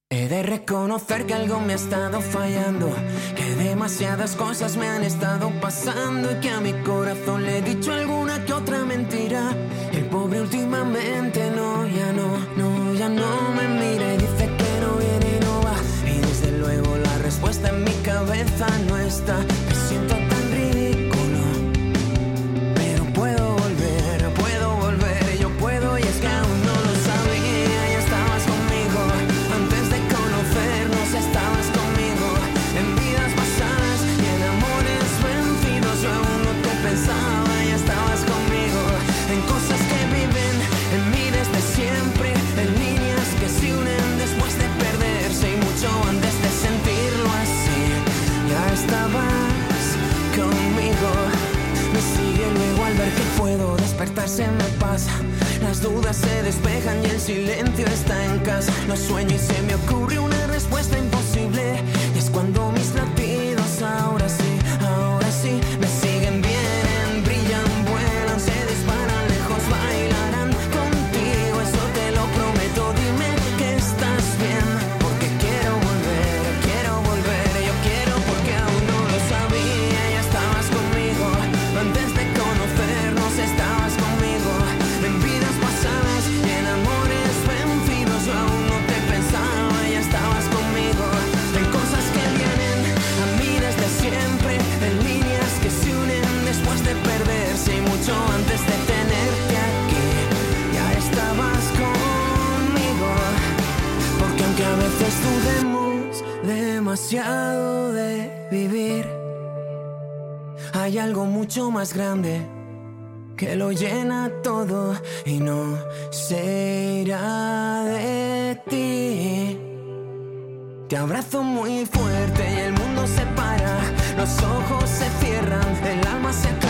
He de reconocer que algo me ha estado fallando, que demasiadas cosas me han estado pasando y que a mi corazón le he dicho alguna que otra mentira. El pobre últimamente ya no me mira y dice que no viene y no va. Y desde luego la respuesta en mi cabeza no está. Me siento tan ridículo, pero puedo volver, yo puedo y es que aún no lo sabía. Ya estabas conmigo, antes de conocernos estabas conmigo. En vidas pasadas y en amores vencidos yo aún no te pensaba. Ya estabas conmigo, en cosas que viven en mí desde siempre, en líneas que se unen después de perderse y mucho antes de sentirlo así. Ya estabas conmigo. Me sigue luego al ver que puedo despertar, se me pasa. Las dudas se despejan y el silencio está en casa. Lo sueño y se me ocurre una respuesta imposible. Y es cuando mis latidos ahora sí me siguen bien, brillan, vuelan, se disparan lejos, bailarán contigo, eso te lo prometo. Dime que estás bien, porque quiero volver, yo quiero porque aún no lo sabía. Ya estabas conmigo, antes de conocernos estabas conmigo. En vidas pasadas y en amores vencidos yo aún no te pensaba. Ya estabas conmigo, en cosas que vienen a mí desde siempre, en líneas que se unen después de perderse y mucho antes de tenerte aquí. Ya estabas conmigo, porque aunque a veces dudemos demasiado de vivir, hay algo mucho más grande que lo llena todo y no será de ti. Te abrazo muy fuerte y el mundo se para, los ojos se cierran, el alma se acaba.